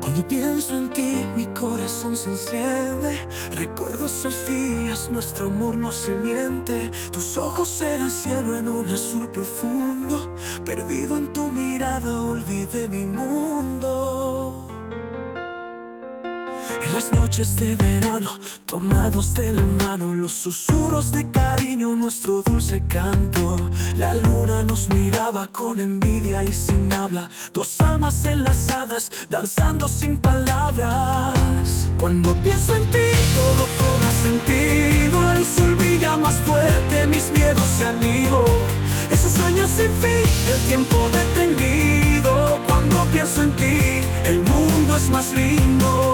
Cuando pienso en ti, mi corazón se enciende. Recuerdo esos días, nuestro amor no se miente. Tus ojos eran cielo en un azul profundo. Perdido en tu mirada, olvidé mi mundo. En las noches de verano, tomados de la mano, los susurros de cariño, nuestro dulce canto. La luna nos miraba con envidia y sin habla, dos almas enlazadas, danzando sin palabras. Cuando pienso en ti, todo cobra sentido. El sol brilla más fuerte, mis miedos se han ido. Esos sueños sin fin, el tiempo detenido. Cuando pienso en ti, el mundo es más lindo.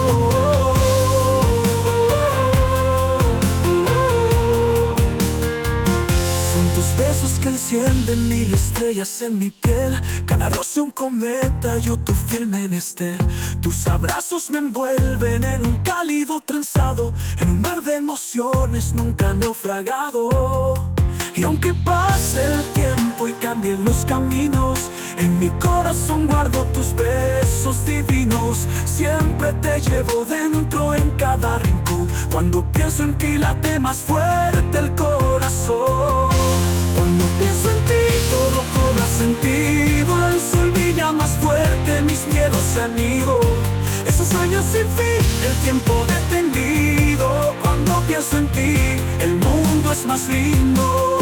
Besos que encienden mil estrellas en mi piel. Cada roce un cometa, yo tu fiel menester. Tus abrazos me envuelven en un cálido trenzado, en un mar de emociones nunca naufragado. Y aunque pase el tiempo y cambien los caminos, en mi corazón guardo tus besos divinos. Siempre te llevo dentro en cada rincón. Cuando pienso en ti late más fuerte el corazón. Cuando pienso en ti todo cobra sentido. El sol brilla más fuerte, mis miedos se han ido. Esos sueños sin fin, el tiempo detenido. Cuando pienso en ti, el mundo es más lindo.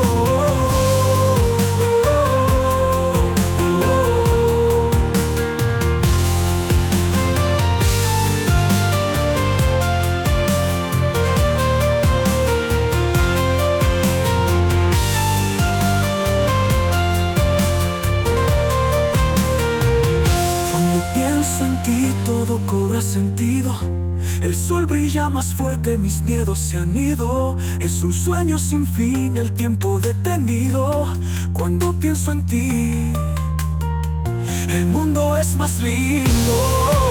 Pienso en ti, todo cobra sentido. El sol brilla más fuerte, mis miedos se han ido. Es un sueño sin fin, el tiempo detenido. Cuando pienso en ti, el mundo es más lindo.